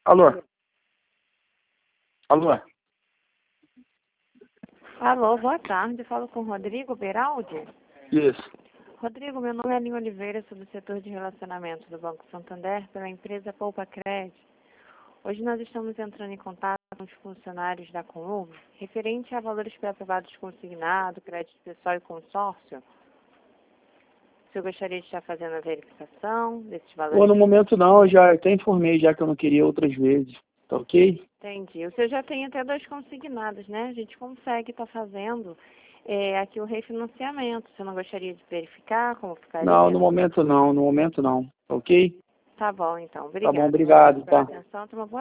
Alô? Alô? Alô, boa tarde. Falo com o Rodrigo Beraldi. Isso. Rodrigo, meu nome é Aline Oliveira, sou do setor de relacionamento do Banco Santander, pela empresa Poupa Crédito. Hoje nós estamos entrando em contato com os funcionários da Conluv, referente a valores pré-aprovados consignado, crédito pessoal e consórcio. O senhor gostaria de estar fazendo a verificação desses valores? No momento não, eu já até informei já que eu não queria outras vezes. Tá ok? Entendi. O senhor já tem até 2 consignados, né? A gente consegue estar fazendo aqui o refinanciamento. Você não gostaria de verificar como ficaria? Não, no momento não, Tá ok? Tá bom, então. Tá bom, Obrigada. obrigado, Pela tá? atenção. Tenha uma boa